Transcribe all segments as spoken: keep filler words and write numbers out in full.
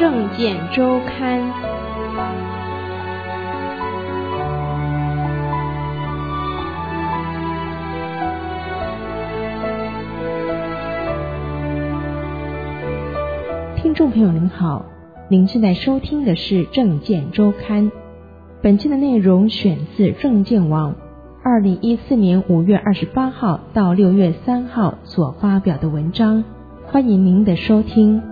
政见周刊。听众朋友您好，您正在收听的是政见周刊。本期的内容选自政见网二零一四年五月二十八号到六月三号所发表的文章，欢迎您的收听。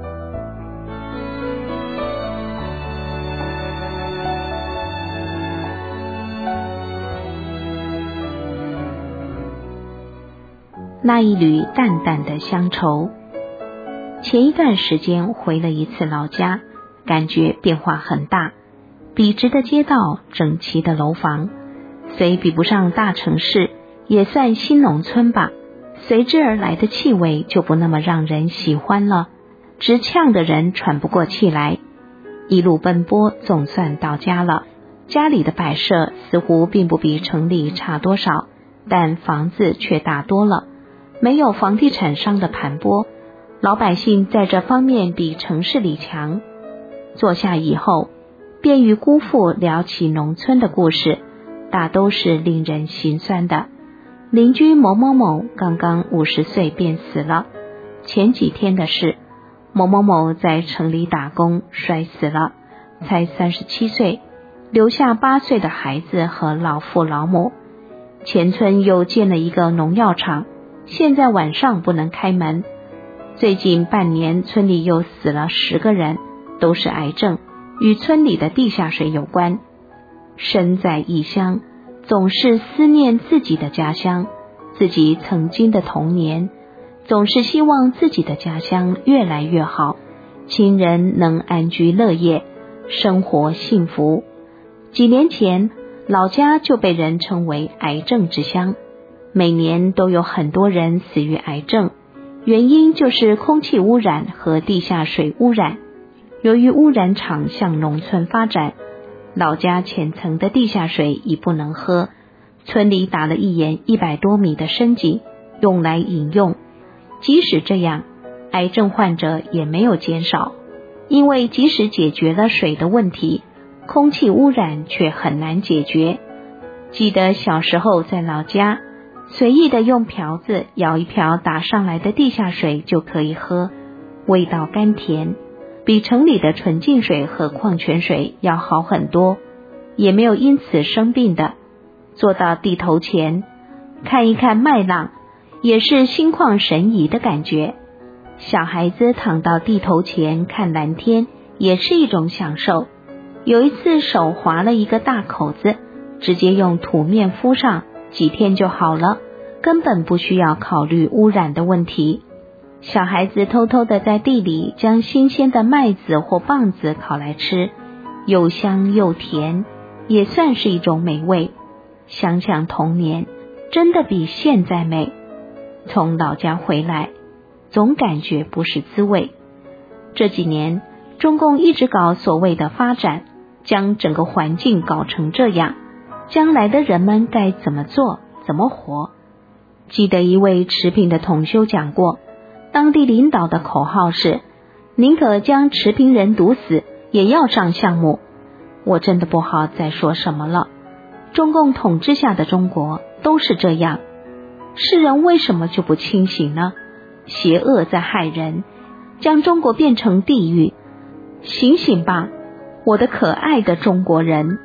那一缕淡淡的乡愁。前一段时间回了一次老家，感觉变化很大，笔直的街道，整齐的楼房，虽比不上大城市，也算新农村吧，随之而来的气味就不那么让人喜欢了，直呛的人喘不过气来。一路奔波，总算到家了，家里的摆设似乎并不比城里差多少，但房子却大多了，没有房地产商的盘剥，老百姓在这方面比城市里强。坐下以后，便与姑父聊起农村的故事，大都是令人心酸的。邻居某某某刚刚五十岁便死了，前几天的事，某某某在城里打工摔死了，才三十七岁，留下八岁的孩子和老父老母。前村又建了一个农药厂，现在晚上不能开门。最近半年村里又死了十个人，都是癌症，与村里的地下水有关。身在异乡，总是思念自己的家乡，自己曾经的童年，总是希望自己的家乡越来越好，亲人能安居乐业，生活幸福。几年前，老家就被人称为癌症之乡，每年都有很多人死于癌症，原因就是空气污染和地下水污染。由于污染厂向农村发展，老家浅层的地下水已不能喝，村里打了一眼一百多米的深井，用来饮用。即使这样，癌症患者也没有减少，因为即使解决了水的问题，空气污染却很难解决。记得小时候在老家，随意的用瓢子舀一瓢打上来的地下水就可以喝，味道甘甜，比城里的纯净水和矿泉水要好很多，也没有因此生病的。坐到地头前，看一看麦浪，也是心旷神怡的感觉。小孩子躺到地头前看蓝天，也是一种享受。有一次手划了一个大口子，直接用土面敷上，几天就好了，根本不需要考虑污染的问题。小孩子偷偷的在地里将新鲜的麦子或棒子烤来吃，又香又甜，也算是一种美味。想想童年，真的比现在美。从老家回来，总感觉不是滋味。这几年，中共一直搞所谓的发展，将整个环境搞成这样，将来的人们该怎么做，怎么活？记得一位持平的同修讲过，当地领导的口号是宁可将持平人毒死，也要上项目。我真的不好再说什么了。中共统治下的中国都是这样，世人为什么就不清醒呢？邪恶在害人，将中国变成地狱。醒醒吧，我的可爱的中国人。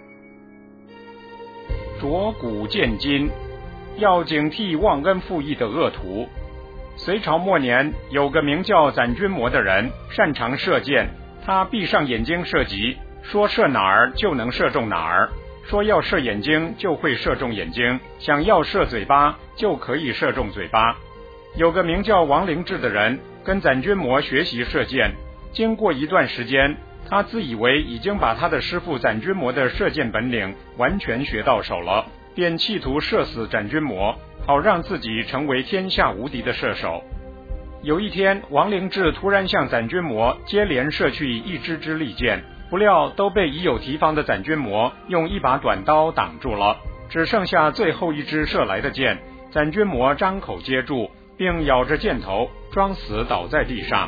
着古见今，要警惕忘恩负义的恶徒。隋朝末年，有个名叫攒君谟的人，擅长射箭。他闭上眼睛射击，说射哪儿就能射中哪儿，说要射眼睛就会射中眼睛，想要射嘴巴就可以射中嘴巴。有个名叫王灵志的人，跟攒君谟学习射箭。经过一段时间，他自以为已经把他的师傅攒君谟的射箭本领完全学到手了，便企图射死攒君谟，好让自己成为天下无敌的射手。有一天，王灵志突然向攒君谟接连射去一支支利箭，不料都被已有提防的攒君谟用一把短刀挡住了，只剩下最后一支射来的箭。攒君谟张口接住，并咬着箭头，装死倒在地上。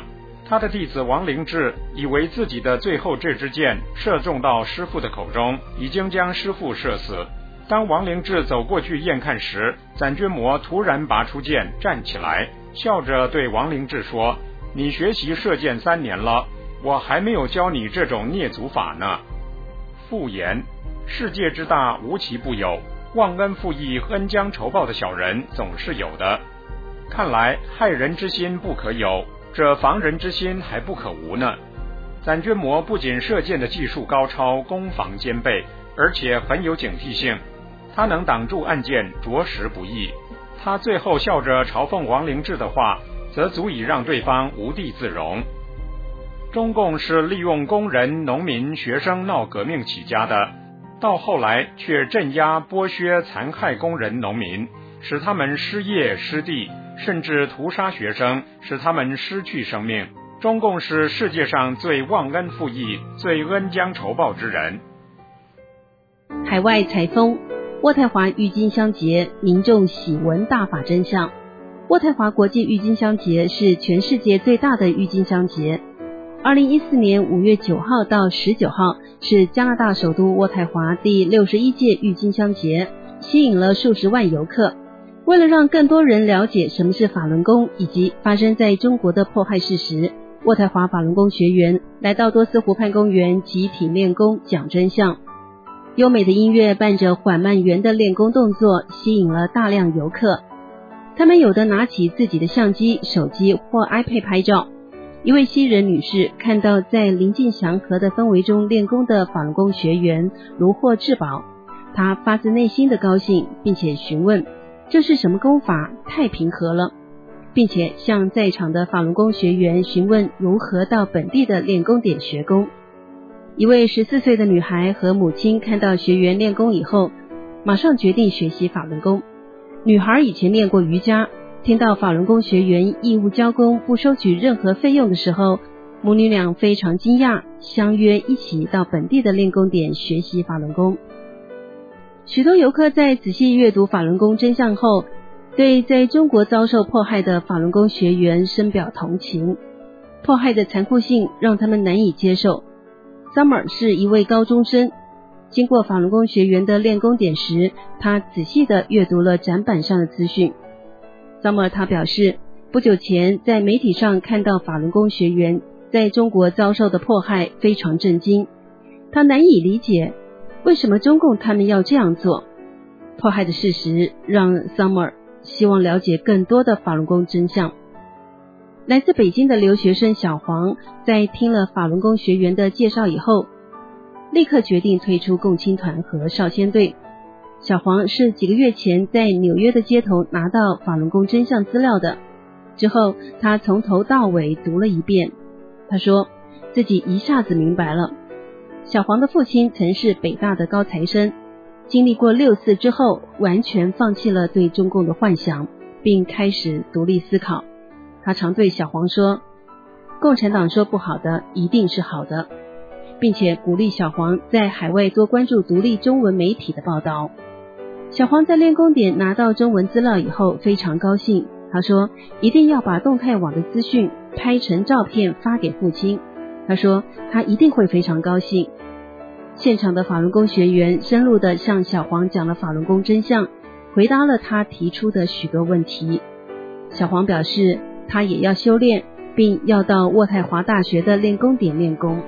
他的弟子王灵志以为自己的最后这支箭射中到师父的口中，已经将师父射死。当王灵志走过去验看时，斩军魔突然拔出剑站起来，笑着对王灵志说：你学习射箭三年了，我还没有教你这种孽族法呢。复言，世界之大无奇不有，忘恩负义、恩将仇报的小人总是有的。看来害人之心不可有，这防人之心还不可无呢。斩军魔不仅射箭的技术高超，攻防兼备，而且很有警惕性，他能挡住暗箭，着实不易。他最后笑着嘲讽王灵志的话，则足以让对方无地自容。中共是利用工人、农民、学生闹革命起家的，到后来却镇压、剥削、残害工人、农民，使他们失业、失地，甚至屠杀学生，使他们失去生命。中共是世界上最忘恩负义、最恩将仇报之人。 海外采风，渥太华郁金香节，民众喜闻大法真相。渥太华国际郁金香节是全世界最大的郁金香节。二零一四年五月九号到十九号是加拿大首都渥太华第六十一届郁金香节，吸引了数十万游客。为了让更多人了解什么是法轮功以及发生在中国的迫害事实，渥太华法轮功学员来到多斯湖畔公园集体练功讲真相。优美的音乐伴着缓慢圆的练功动作，吸引了大量游客。他们有的拿起自己的相机、手机或 iPad 拍照。一位西人女士看到在临近祥和的氛围中练功的法轮功学员如获至宝，她发自内心的高兴，并且询问这是什么功法，太平和了，并且向在场的法轮功学员询问如何到本地的练功点学功。一位十四岁的女孩和母亲看到学员练功以后，马上决定学习法轮功。女孩以前练过瑜伽，听到法轮功学员义务教功不收取任何费用的时候，母女俩非常惊讶，相约一起到本地的练功点学习法轮功。许多游客在仔细阅读法轮功真相后，对在中国遭受迫害的法轮功学员深表同情。迫害的残酷性让他们难以接受。Summer 是一位高中生，经过法轮功学员的练功点时，他仔细地阅读了展板上的资讯。Summer 他表示，不久前在媒体上看到法轮功学员在中国遭受的迫害，非常震惊。他难以理解为什么中共他们要这样做。迫害的事实让 Summer 希望了解更多的法轮功真相。来自北京的留学生小黄在听了法轮功学员的介绍以后，立刻决定退出共青团和少先队。小黄是几个月前在纽约的街头拿到法轮功真相资料的，之后他从头到尾读了一遍。他说自己一下子明白了。小黄的父亲曾是北大的高材生，经历过六四之后，完全放弃了对中共的幻想，并开始独立思考。他常对小黄说，共产党说不好的一定是好的，并且鼓励小黄在海外多关注独立中文媒体的报道。小黄在练功点拿到中文资料以后非常高兴，他说一定要把动态网的资讯拍成照片发给父亲。他说他一定会非常高兴。现场的法轮功学员深入地向小黄讲了法轮功真相，回答了他提出的许多问题。小黄表示他也要修炼，并要到渥太华大学的练功点练功。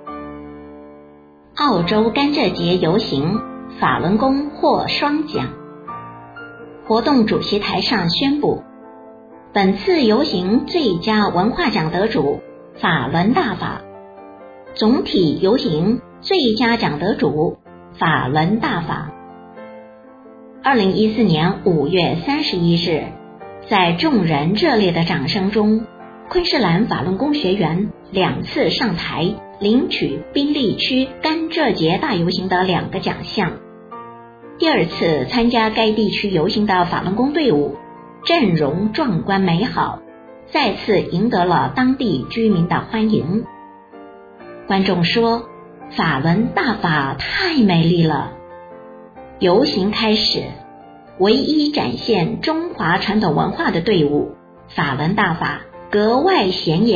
澳洲甘蔗节游行，法轮功获双奖。活动主席台上宣布，本次游行最佳文化奖得主法轮大法，总体游行最佳奖得主法轮大法。二零一四年五月三十一日，在众人热烈的掌声中，昆士兰法轮功学员两次上台领取宾利区甘蔗节大游行的两个奖项。第二次参加该地区游行的法轮功队伍阵容壮观美好，再次赢得了当地居民的欢迎。观众说，法轮大法太美丽了。游行开始，唯一展现中华传统文化的队伍法轮大法格外显眼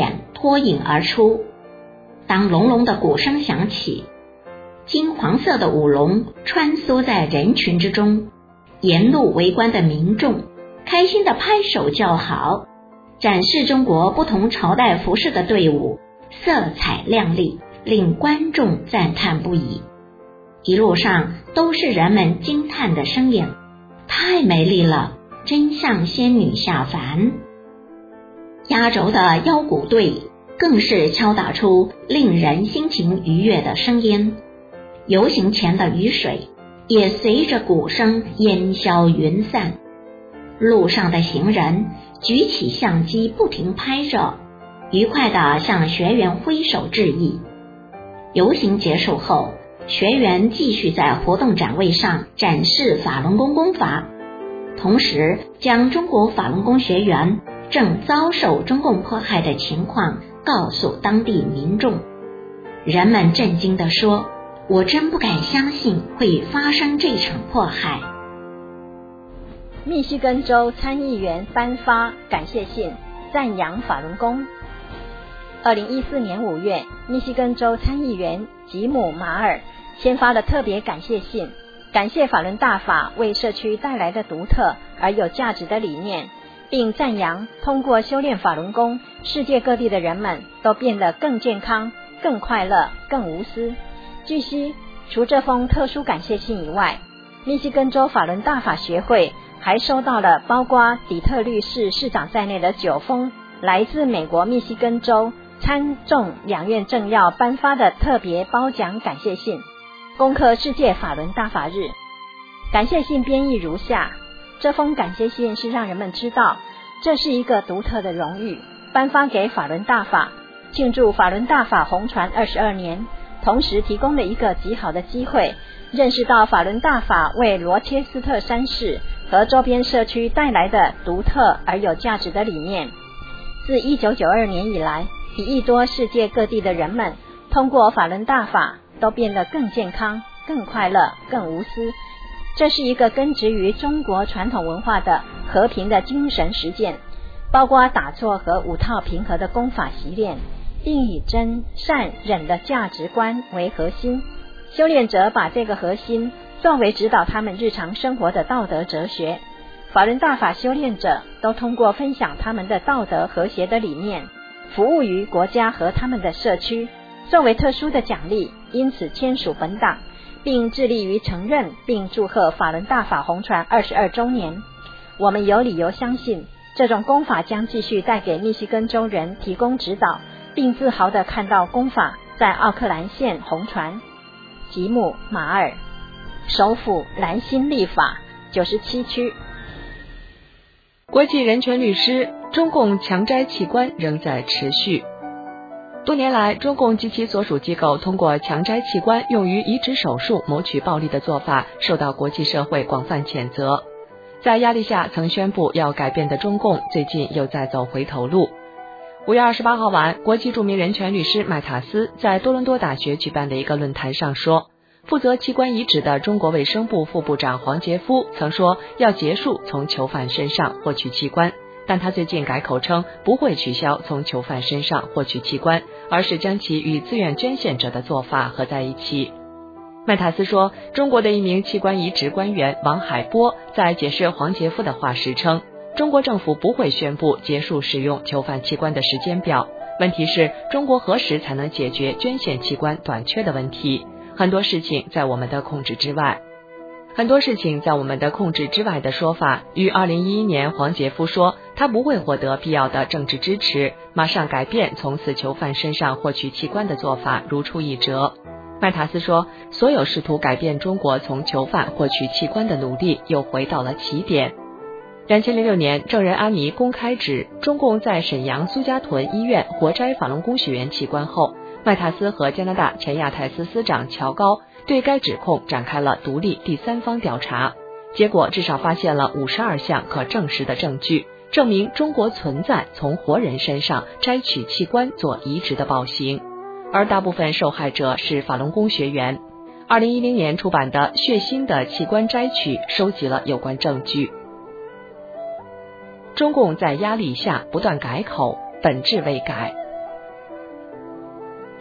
脱颖而出。当隆隆的鼓声响起，金黄色的舞龙穿梭在人群之中，沿路围观的民众开心地拍手叫好，展示中国不同朝代服饰的队伍色彩亮丽，令观众赞叹不已。一路上都是人们惊叹的声音，太美丽了，真像仙女下凡。压轴的腰鼓队更是敲打出令人心情愉悦的声音，游行前的雨水也随着鼓声烟消云散。路上的行人举起相机不停拍照，愉快地向学员挥手致意。游行结束后，学员继续在活动展位上展示法轮功功法，同时将中国法轮功学员正遭受中共迫害的情况告诉当地民众。人们震惊地说，我真不敢相信会发生这场迫害。 密西根州参议员颁发感谢信，赞扬法轮功。二零一四年五月，密西根州参议员吉姆·马尔签发了特别感谢信，感谢法轮大法为社区带来的独特而有价值的理念，并赞扬通过修炼法轮功，世界各地的人们都变得更健康、更快乐、更无私。据悉，除这封特殊感谢信以外，密西根州法轮大法学会还收到了包括底特律市市长在内的九封来自美国密西根州参众两院政要颁发的特别褒奖感谢信，攻克世界法轮大法日。感谢信编译如下：这封感谢信是让人们知道，这是一个独特的荣誉，颁发给法轮大法，庆祝法轮大法红传二十二年，同时提供了一个极好的机会，认识到法轮大法为罗切斯特山市和周边社区带来的独特而有价值的理念。自一九九二年以来，一亿多世界各地的人们通过法轮大法都变得更健康、更快乐、更无私。这是一个根植于中国传统文化的和平的精神实践，包括打坐和五套平和的功法习练，并以真、善、忍的价值观为核心。修炼者把这个核心作为指导他们日常生活的道德哲学。法轮大法修炼者都通过分享他们的道德和谐的理念，服务于国家和他们的社区，作为特殊的奖励，因此签署本党，并致力于承认并祝贺法轮大法红传二十二周年。我们有理由相信，这种功法将继续带给密西根州人提供指导，并自豪地看到功法在奥克兰县红传。吉姆·马尔，首府兰辛利法九十七区。 国际人权律师，中共强摘器官仍在持续。多年来，中共及其所属机构通过强摘器官用于移植手术谋取暴利的做法，受到国际社会广泛谴责。在压力下曾宣布要改变的中共，最近又在走回头路。五月二十八号晚，国际著名人权律师麦塔斯在多伦多大学举办的一个论坛上说，负责器官移植的中国卫生部副部长黄杰夫曾说要结束从囚犯身上获取器官，但他最近改口称不会取消从囚犯身上获取器官，而是将其与自愿捐献者的做法合在一起。麦塔斯说，中国的一名器官移植官员王海波在解释黄杰夫的话时称，中国政府不会宣布结束使用囚犯器官的时间表，问题是中国何时才能解决捐献器官短缺的问题？很多事情在我们的控制之外。很多事情在我们的控制之外的说法，与二零一一年黄杰夫说他不会获得必要的政治支持，马上改变从死囚犯身上获取器官的做法如出一辙。麦塔斯说，所有试图改变中国从囚犯获取器官的努力又回到了起点。两千零六年，证人安妮公开指中共在沈阳苏家屯医院活摘法轮功学员器官后，麦塔斯和加拿大前亚太司司长乔高对该指控展开了独立第三方调查，结果至少发现了五十二项可证实的证据，证明中国存在从活人身上摘取器官做移植的暴行，而大部分受害者是法轮功学员。二零一零年出版的《血腥的器官摘取》收集了有关证据。中共在压力下不断改口，本质未改。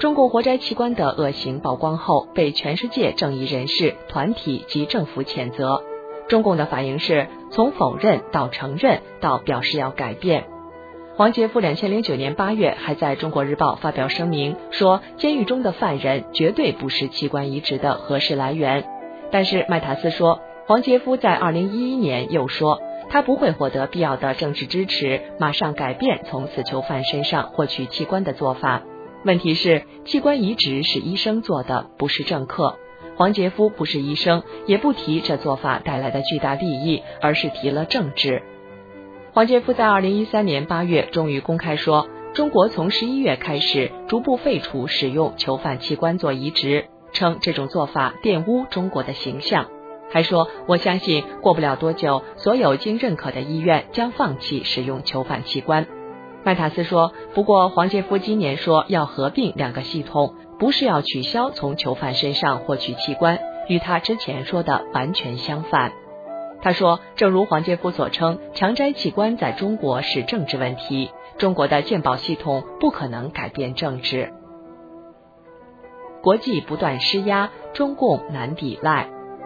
中共活摘器官的恶行曝光后，被全世界正义人士、团体及政府谴责。中共的反应是从否认到承认到表示要改变。黄杰夫两千零九年八月还在中国日报发表声明，说监狱中的犯人绝对不是器官移植的合适来源。但是麦塔斯说，黄杰夫在二零一一年又说，他不会获得必要的政治支持，马上改变从死囚犯身上获取器官的做法。问题是，器官移植是医生做的，不是政客。黄杰夫不是医生，也不提这做法带来的巨大利益，而是提了政治。黄杰夫在二零一三年八月终于公开说，中国从十一月开始逐步废除使用囚犯器官做移植，称这种做法玷污中国的形象。还说，我相信过不了多久，所有经认可的医院将放弃使用囚犯器官。麦塔斯说，不过黄杰夫今年说要合并两个系统，不是要取消从囚犯身上获取器官，与他之前说的完全相反。他说，正如黄杰夫所称，强摘器官在中国是政治问题，中国的健保系统不可能改变政治。国际不断施压，中共难抵赖。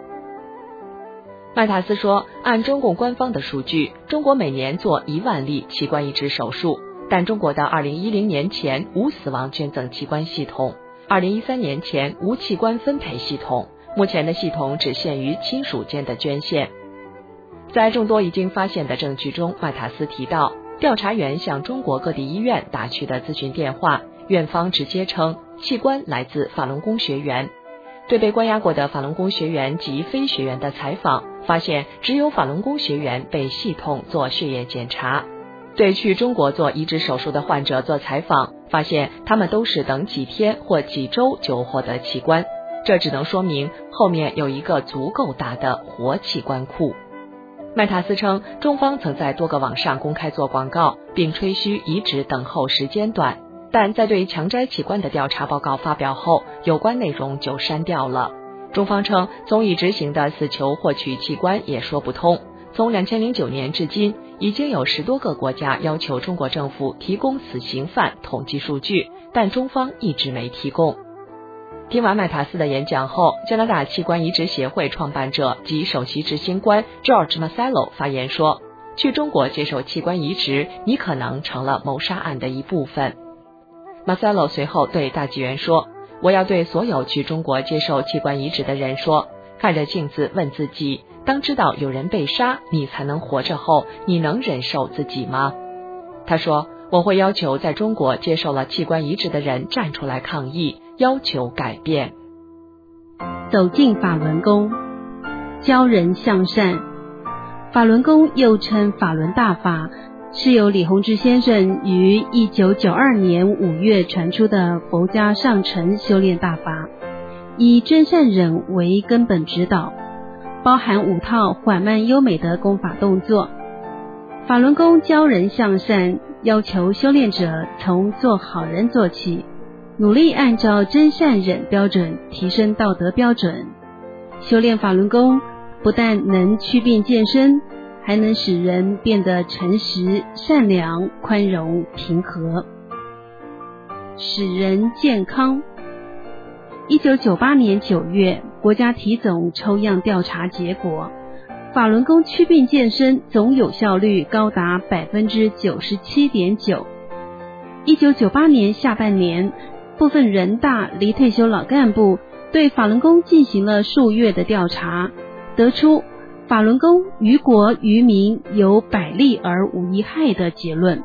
麦塔斯说，按中共官方的数据，中国每年做一万例器官移植手术，但中国的二零一零年前无死亡捐赠器官系统，二零一三年前无器官分配系统，目前的系统只限于亲属间的捐献。在众多已经发现的证据中，麦塔斯提到，调查员向中国各地医院打去的咨询电话，院方直接称器官来自法轮功学员。对被关押过的法轮功学员及非学员的采访，发现只有法轮功学员被系统做血液检查。对去中国做移植手术的患者做采访，发现他们都是等几天或几周就获得器官，这只能说明后面有一个足够大的活器官库。麦塔斯称，中方曾在多个网上公开做广告，并吹嘘移植等候时间短，但在对强摘器官的调查报告发表后，有关内容就删掉了。中方称，从已执行的死囚获取器官也说不通。从两千零九年至今，已经有十多个国家要求中国政府提供死刑犯统计数据，但中方一直没提供。听完麦塔斯的演讲后，加拿大器官移植协会创办者及首席执行官 George Massello 发言说，去中国接受器官移植，你可能成了谋杀案的一部分。Massello 随后对大纪元说，我要对所有去中国接受器官移植的人说，看着镜子问自己，当知道有人被杀你才能活着后，你能忍受自己吗？他说，我会要求在中国接受了器官移植的人站出来抗议，要求改变。 走进法轮功，教人向善。法轮功又称法轮大法，是由李洪志先生于一九九二年五月传出的佛家上乘修炼大法，以真善忍为根本指导，包含五套缓慢优美的功法动作。法轮功教人向善，要求修炼者从做好人做起，努力按照真善忍标准提升道德标准。修炼法轮功不但能祛病健身，还能使人变得诚实、善良、宽容、平和，使人健康。一九九八年九月，国家体总抽样调查结果，法轮功祛病健身总有效率高达 百分之九十七点九。 一九九八年下半年，部分人大离退休老干部对法轮功进行了数月的调查，得出法轮功于国于民有百利而无一害的结论。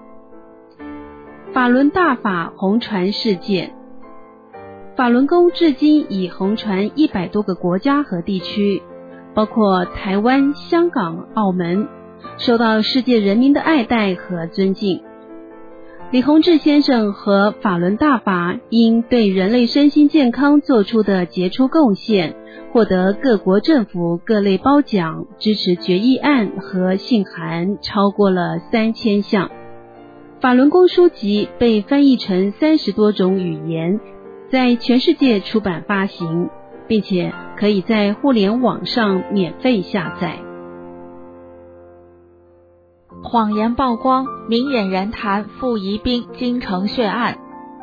法轮大法红传世界，法轮功至今已红传一百多个国家和地区，包括台湾、香港、澳门，受到世界人民的爱戴和尊敬。李洪志先生和法轮大法因对人类身心健康做出的杰出贡献，获得各国政府各类褒奖，支持决议案和信函超过了三千项。法轮功书籍被翻译成三十多种语言，在全世界出版发行，并且可以在互联网上免费下载。 谎言曝光，明眼人谈傅宜宾京城血案。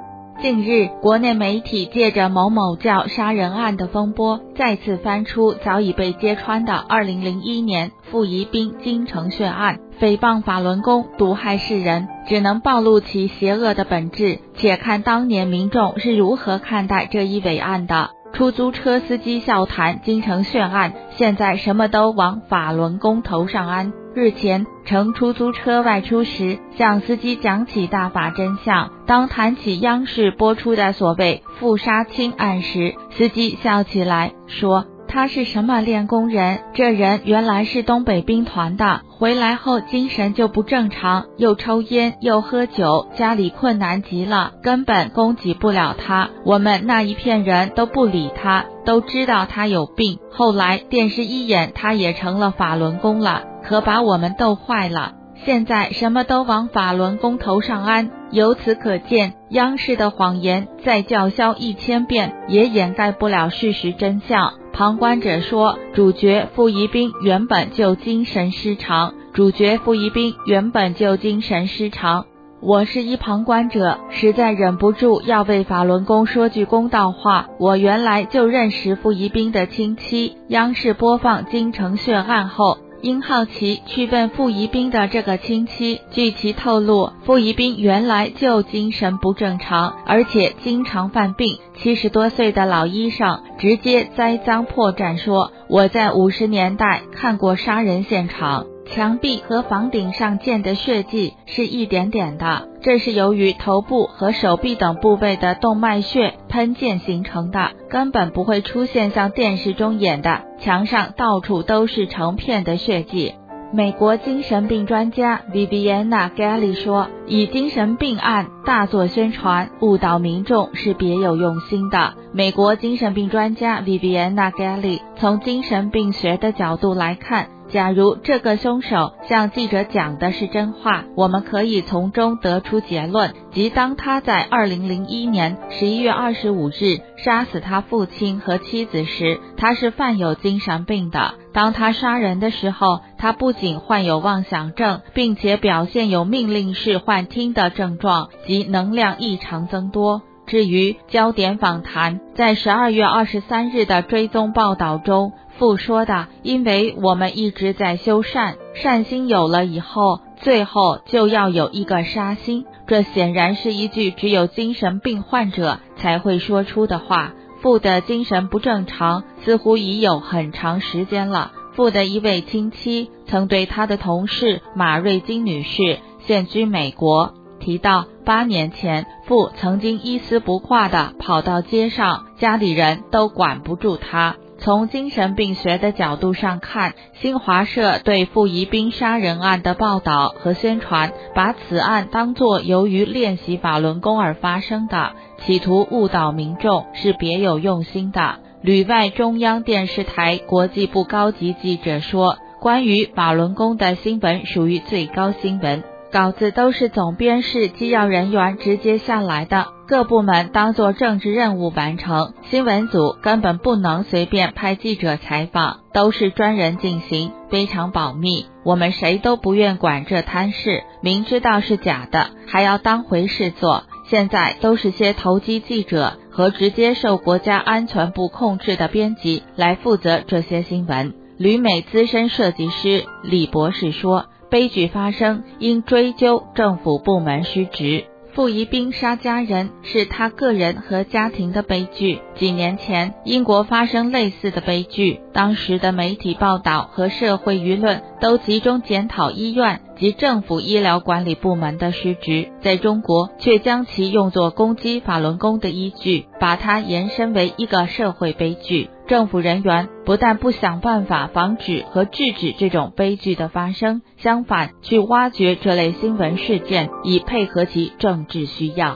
近日，国内媒体借着某某教杀人案的风波，再次翻出早已被揭穿的二零零一年傅宜宾京城血案，诽谤法轮功，毒害世人，只能暴露其邪恶的本质。且看当年民众是如何看待这一伟案的。出租车司机笑谈京城血案，现在什么都往法轮功头上安。日前乘出租车外出时，向司机讲起大法真相。当谈起央视播出的所谓傅杀青案时，司机笑起来说，他是什么练功人？这人原来是东北兵团的，回来后精神就不正常，又抽烟又喝酒，家里困难极了，根本供给不了他。我们那一片人都不理他，都知道他有病。后来电视一演，他也成了法轮功了，可把我们逗坏了。现在什么都往法轮功头上安，由此可见，央视的谎言再叫嚣一千遍，也掩盖不了事实真相。旁观者说，主角傅宜宾原本就精神失常，主角傅宜宾原本就精神失常。我是一旁观者，实在忍不住要为法轮功说句公道话。我原来就认识傅宜宾的亲戚，央视播放京城血案后，因好奇去问傅宜宾的这个亲戚，据其透露，傅宜宾原来就精神不正常，而且经常犯病。七十多岁的老医生直接栽赃破绽说，我在五十年代看过杀人现场，墙壁和房顶上见的血迹是一点点的，这是由于头部和手臂等部位的动脉血喷溅形成的，根本不会出现像电视中演的墙上到处都是成片的血迹。美国精神病专家 Viviana Galli 说，以精神病案大做宣传，误导民众是别有用心的。美国精神病专家 Viviana Galli 从精神病学的角度来看，假如这个凶手向记者讲的是真话，我们可以从中得出结论，即当他在二零零一年十一月二十五日杀死他父亲和妻子时，他是犯有精神病的。当他杀人的时候，他不仅患有妄想症，并且表现有命令式幻听的症状及能量异常增多。至于焦点访谈，在十二月二十三日的追踪报道中，傅说的，因为我们一直在修善，善心有了以后，最后就要有一个杀心。这显然是一句只有精神病患者才会说出的话。傅的精神不正常似乎已有很长时间了。傅的一位亲戚曾对他的同事马瑞金女士现居美国提到，八年前傅曾经一丝不挂地跑到街上，家里人都管不住他。从精神病学的角度上看，新华社对傅宜宾杀人案的报道和宣传，把此案当作由于练习法轮功而发生的，企图误导民众，是别有用心的。旅外中央电视台国际部高级记者说，关于法轮功的新闻属于最高新闻，稿子都是总编室机要人员直接下来的，各部门当作政治任务完成，新闻组根本不能随便派记者采访，都是专人进行，非常保密。我们谁都不愿管这摊事，明知道是假的，还要当回事做。现在都是些投机记者和直接受国家安全部控制的编辑来负责这些新闻。旅美资深设计师李博士说，悲剧发生应追究政府部门失职。傅宜宾杀家人是他个人和家庭的悲剧。几年前，英国发生类似的悲剧，当时的媒体报道和社会舆论都集中检讨医院及政府医疗管理部门的失职，在中国却将其用作攻击法轮功的依据，把它延伸为一个社会悲剧。政府人员不但不想办法防止和制止这种悲剧的发生，相反去挖掘这类新闻事件，以配合其政治需要。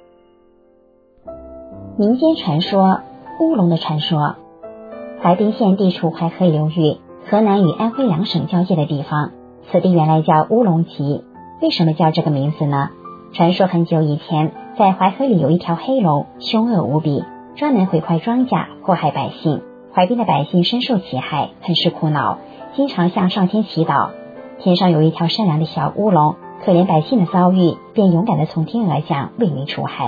民间传说，乌龙的传说。怀滨县地处淮河流域，河南与安徽两省交界的地方，此地原来叫乌龙集。为什么叫这个名字呢？传说很久以前，在淮河里有一条黑龙，凶恶无比，专门毁坏庄稼，祸害百姓。淮滨的百姓深受其害，很是苦恼，经常向上天祈祷。天上有一条善良的小乌龙，可怜百姓的遭遇，便勇敢地从天而降，为民除害。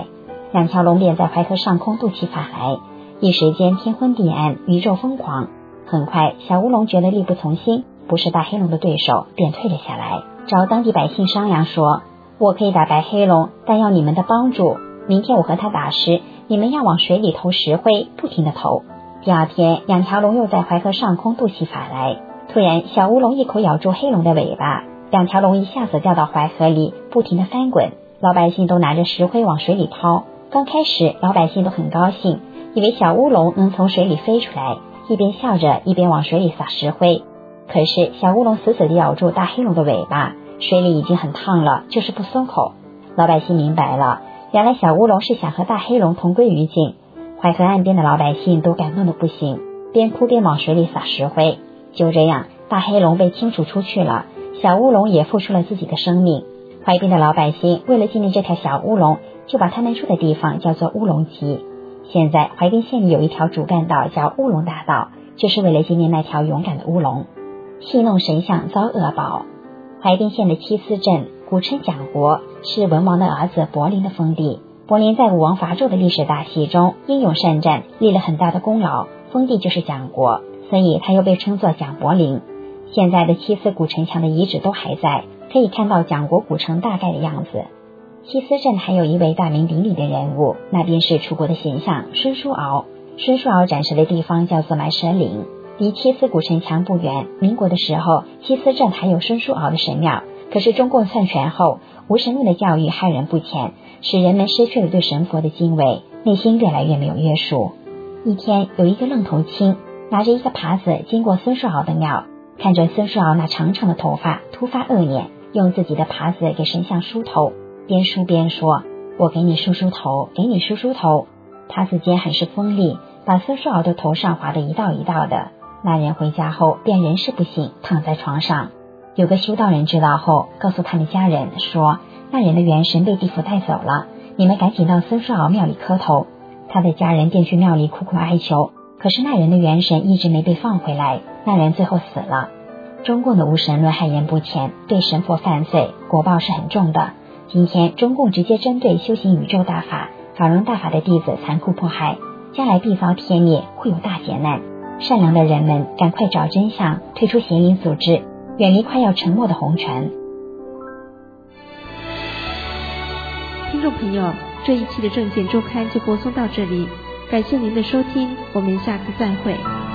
两条龙便在淮河上空渡起法来，一时间天昏地暗，宇宙疯狂。很快，小乌龙觉得力不从心，不是大黑龙的对手，便退了下来，找当地百姓商量说，我可以打败黑龙，但要你们的帮助。明天我和他打时，你们要往水里投石灰，不停地投。第二天，两条龙又在淮河上空渡起法来。突然，小乌龙一口咬住黑龙的尾巴，两条龙一下子掉到淮河里，不停地翻滚。老百姓都拿着石灰往水里抛。刚开始，老百姓都很高兴，以为小乌龙能从水里飞出来，一边笑着一边往水里撒石灰。可是小乌龙死死地咬住大黑龙的尾巴，水里已经很烫了，就是不松口。老百姓明白了，原来小乌龙是想和大黑龙同归于尽。淮河岸边的老百姓都感动得不行，边哭边往水里撒石灰。就这样，大黑龙被清除出去了，小乌龙也付出了自己的生命。淮边的老百姓为了纪念这条小乌龙，就把他们住的地方叫做乌龙集。现在淮滨县里有一条主干道叫乌龙大道，就是为了纪念那条勇敢的乌龙。戏弄神像遭恶报。淮滨县的七司镇古称蒋国，是文王的儿子柏林的封地。柏林在武王伐纣的历史大戏中英勇善战，立了很大的功劳，封地就是蒋国，所以他又被称作蒋柏林。现在的七司古城墙的遗址都还在，可以看到蒋国古城大概的样子。七司镇还有一位大名鼎鼎的人物，那便是楚国的形象孙叔敖。孙叔敖展示的地方叫做埋蛇岭，离七司古城墙不远。民国的时候，七司镇还有孙叔敖的神庙，可是中共篡权后，无神论的教育害人不浅，使人们失去了对神佛的敬畏，内心越来越没有约束。一天，有一个愣头青拿着一个耙子经过孙叔敖的庙，看着孙叔敖那长长的头发，突发恶念，用自己的耙子给神像梳头，边梳边说，我给你梳梳头，给你梳梳头。耙子尖很是锋利，把孙叔敖的头上划得一道一道的。那人回家后便人事不省，躺在床上。有个修道人知道后，告诉他的家人说，那人的元神被地府带走了，你们赶紧到孙叔敖庙里磕头。他的家人便去庙里苦苦哀求，可是那人的元神一直没被放回来，那人最后死了。中共的无神论害人不浅，对神佛犯罪果报是很重的。今天中共直接针对修行宇宙大法、法轮大法的弟子残酷迫害，将来必遭天灭，会有大劫难。善良的人们赶快找真相，退出邪灵组织，远离快要沉没的红尘。 听众朋友，这一期的证件周刊就播送到这里，感谢您的收听，我们下次再会。